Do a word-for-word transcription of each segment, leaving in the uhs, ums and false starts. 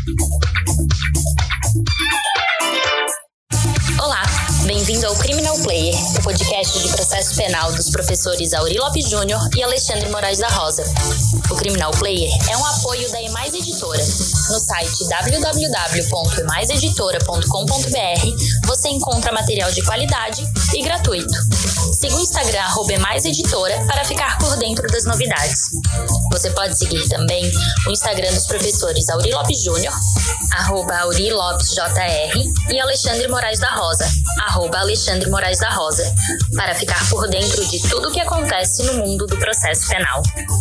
Olá, bem-vindo ao Criminal Player, o podcast de processo penal dos professores Aurí Lopes Júnior e Alexandre Moraes da Rosa. O Criminal Player é um apoio da Emais Editora. No site w w w ponto emais editora ponto com ponto b r você encontra material de qualidade e gratuito. Siga o Instagram arroba emais editora para ficar por dentro das novidades. Você pode seguir também o Instagram dos professores Aurí Lopes Júnior, arroba Aurí Lopes J R, e Alexandre Moraes da Rosa, arroba Alexandre Moraes da Rosa, para ficar por dentro de tudo o que acontece no mundo do processo penal.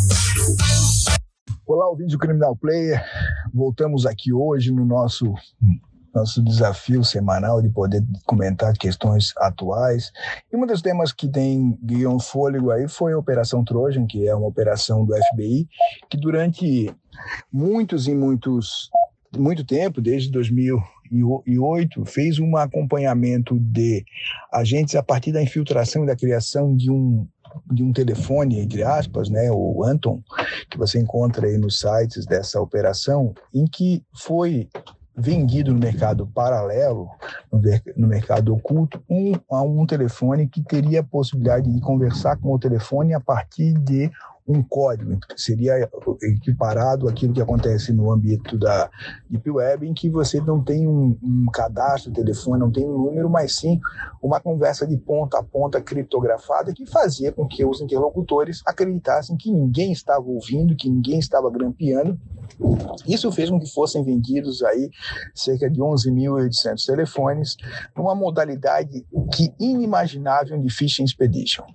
Olá, ouvintes do Criminal Player. Voltamos aqui hoje no nosso, nosso desafio semanal de poder comentar questões atuais. E um dos temas que tem ganhou fôlego aí foi a Operação Trojan, que é uma operação do F B I, que durante muitos e muitos, muito tempo, desde dois mil e oito, fez um acompanhamento de agentes a partir da infiltração e da criação de um de um telefone, entre aspas, né, o Anton, que você encontra aí nos sites dessa operação, em que foi vendido no mercado paralelo, no, no mercado oculto, um, a um telefone que teria a possibilidade de conversar com o telefone a partir de um código, que seria equiparado àquilo que acontece no âmbito da Deep Web, em que você não tem um, um cadastro de telefone, não tem um número, mas sim uma conversa de ponta a ponta criptografada que fazia com que os interlocutores acreditassem que ninguém estava ouvindo, que ninguém estava grampeando. Isso fez com que fossem vendidos aí cerca de onze mil e oitocentos telefones numa modalidade que inimaginável de Phishing Expedition.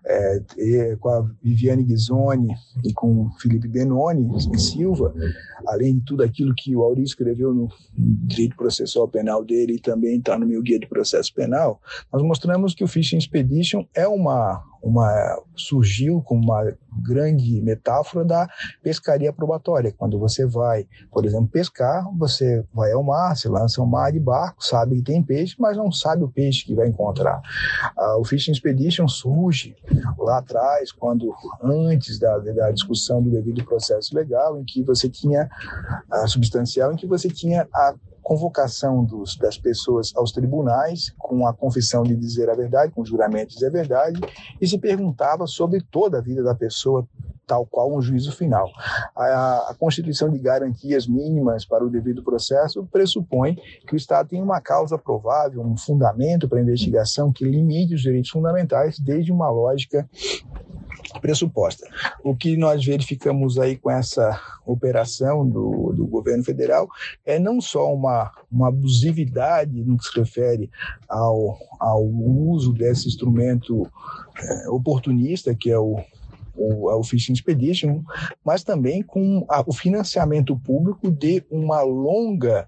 É, com a Viviane Ghisoni e com o Felipe Benoni e Silva, além de tudo aquilo que o Aurí escreveu no direito processual penal dele e também está no meu guia de processo penal, nós mostramos que o Phishing Expedition é uma Uma, surgiu como uma grande metáfora da pescaria probatória. Quando você vai, por exemplo, pescar, você vai ao mar, se lança ao mar de barco, sabe que tem peixe, mas não sabe o peixe que vai encontrar. Ah, o Phishing Expedition surge lá atrás, quando antes da, da discussão do devido processo legal, em que você tinha a substancial, em que você tinha a convocação dos, das pessoas aos tribunais com a confissão de dizer a verdade, com o juramento de dizer a verdade, e se perguntava sobre toda a vida da pessoa, tal qual um juízo final. A, a Constituição de Garantias Mínimas para o Devido Processo pressupõe que o Estado tem uma causa provável, um fundamento para a investigação que limite os direitos fundamentais desde uma lógica pressuposta. O que nós verificamos aí com essa operação do, do governo federal é não só uma, uma abusividade no que se refere ao, ao uso desse instrumento é, oportunista, que é o O, o Phishing Expedition, mas também com a, o financiamento público de uma longa,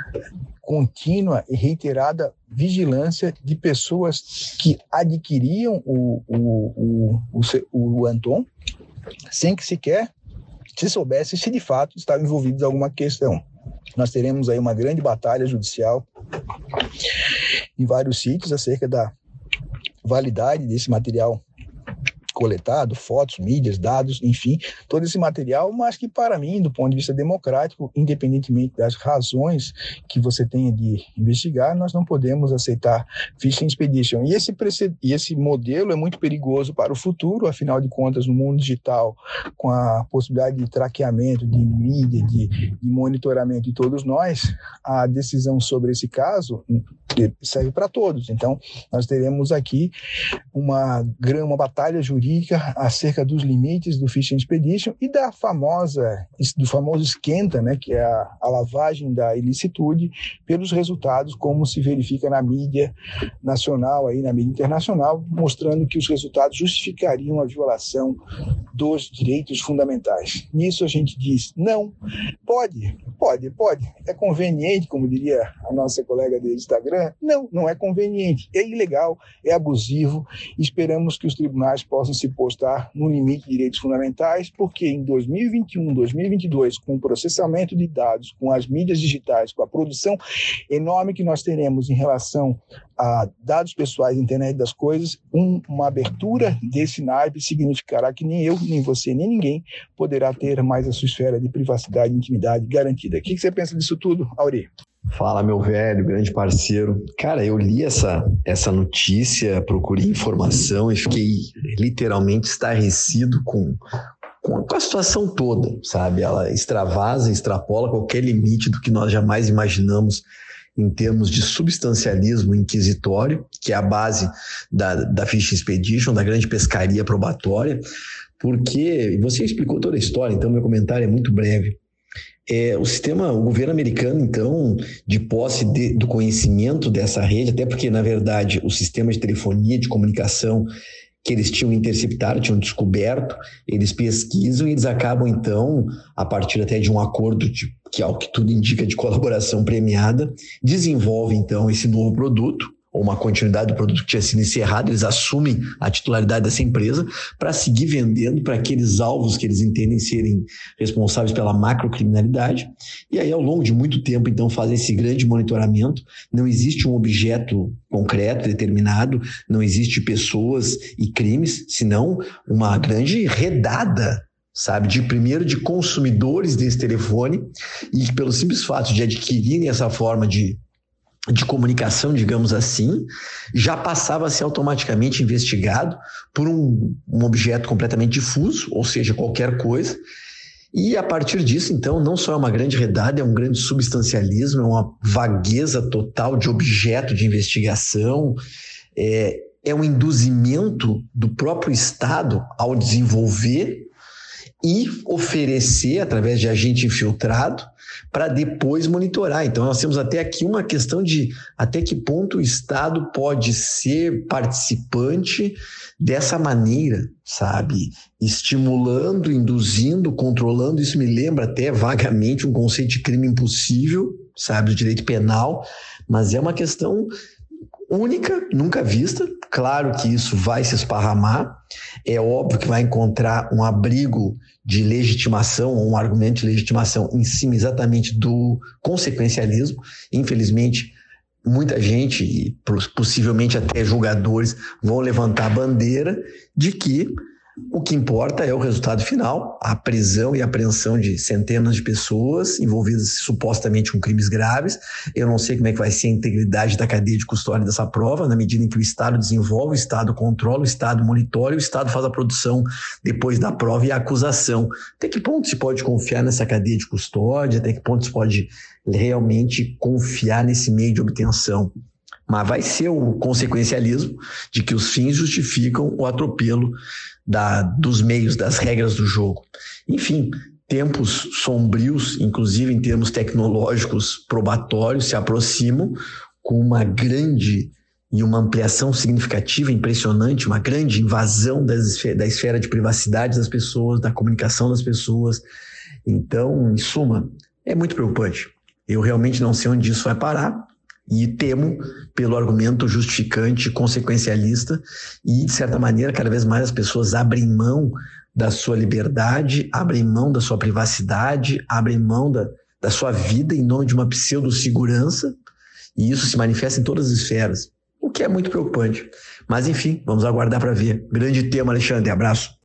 contínua e reiterada vigilância de pessoas que adquiriam o, o, o, o, o Anton sem que sequer se soubesse se de fato estavam envolvidos em alguma questão. Nós teremos aí uma grande batalha judicial em vários sítios acerca da validade desse material coletado, fotos, mídias, dados, enfim, todo esse material, mas que para mim, do ponto de vista democrático, independentemente das razões que você tenha de investigar, nós não podemos aceitar Phishing Expedition. E esse, e esse modelo é muito perigoso para o futuro, afinal de contas, no mundo digital, com a possibilidade de traqueamento, de mídia, de, de monitoramento de todos nós, a decisão sobre esse caso serve para todos. Então, nós teremos aqui uma, uma batalha jurídica acerca dos limites do Phishing Expedition e da famosa, do famoso esquenta, né, que é a, a lavagem da ilicitude pelos resultados, como se verifica na mídia nacional, aí, na mídia internacional, mostrando que os resultados justificariam a violação dos direitos fundamentais. Nisso a gente diz, não, pode, pode, pode, é conveniente, como diria a nossa colega do Instagram, não, não é conveniente, é ilegal, é abusivo, esperamos que os tribunais possam se postar no limite de direitos fundamentais, porque em dois mil e vinte e um, dois mil e vinte e dois, com o processamento de dados, com as mídias digitais, com a produção enorme que nós teremos em relação a dados pessoais, internet das coisas, um, uma abertura desse naipe significará que nem eu, nem você, nem ninguém poderá ter mais a sua esfera de privacidade e intimidade garantida. O que você pensa disso tudo, Auri? Fala, meu velho, grande parceiro. Cara, eu li essa, essa notícia, procurei informação e fiquei literalmente estarrecido com, com a situação toda, sabe? Ela extravasa, extrapola qualquer limite do que nós jamais imaginamos em termos de substancialismo inquisitório, que é a base da, da Fish Expedition, da grande pescaria probatória, porque você explicou toda a história, então meu comentário é muito breve. É, o sistema, o governo americano, então, de posse de, do conhecimento dessa rede, até porque, na verdade, o sistema de telefonia, de comunicação que eles tinham interceptado, tinham descoberto, eles pesquisam e eles acabam, então, a partir até de um acordo, de, que ao que tudo indica, de colaboração premiada, desenvolvem, então, esse novo produto, ou uma continuidade do produto que tinha sido encerrado, eles assumem a titularidade dessa empresa para seguir vendendo para aqueles alvos que eles entendem serem responsáveis pela macrocriminalidade. E aí, ao longo de muito tempo, então, fazem esse grande monitoramento. Não existe um objeto concreto, determinado, não existe pessoas e crimes, senão uma grande redada, sabe, de primeiro de consumidores desse telefone, e pelo simples fato de adquirirem essa forma de de comunicação, digamos assim, já passava a ser automaticamente investigado por um, um objeto completamente difuso, ou seja, qualquer coisa. E a partir disso, então, não só é uma grande redada, é um grande substancialismo, é uma vagueza total de objeto de investigação, é, é um induzimento do próprio Estado ao desenvolver e oferecer, através de agente infiltrado, para depois monitorar. Então, nós temos até aqui uma questão de até que ponto o Estado pode ser participante dessa maneira, sabe? Estimulando, induzindo, controlando. Isso me lembra até vagamente um conceito de crime impossível, sabe, do direito penal, mas é uma questão única, nunca vista. Claro que isso vai se esparramar, é óbvio que vai encontrar um abrigo de legitimação, ou um argumento de legitimação em cima exatamente do consequencialismo. Infelizmente, muita gente, e possivelmente até julgadores, vão levantar a bandeira de que o que importa é o resultado final, a prisão e a apreensão de centenas de pessoas envolvidas supostamente com crimes graves. Eu não sei como é que vai ser a integridade da cadeia de custódia dessa prova, na medida em que o Estado desenvolve, o Estado controla, o Estado monitora, o Estado faz a produção depois da prova e a acusação. Até que ponto se pode confiar nessa cadeia de custódia? Até que ponto se pode realmente confiar nesse meio de obtenção? Mas vai ser o consequencialismo de que os fins justificam o atropelo da, dos meios, das regras do jogo. Enfim, tempos sombrios, inclusive em termos tecnológicos probatórios, se aproximam com uma grande e uma ampliação significativa, impressionante, uma grande invasão das, da esfera de privacidade das pessoas, da comunicação das pessoas. Então, em suma, é muito preocupante. Eu realmente não sei onde isso vai parar. E temo pelo argumento justificante, consequencialista, e, de certa maneira, cada vez mais as pessoas abrem mão da sua liberdade, abrem mão da sua privacidade, abrem mão da, da sua vida em nome de uma pseudo-segurança, e isso se manifesta em todas as esferas, o que é muito preocupante. Mas, enfim, vamos aguardar para ver. Grande tema, Alexandre. Abraço.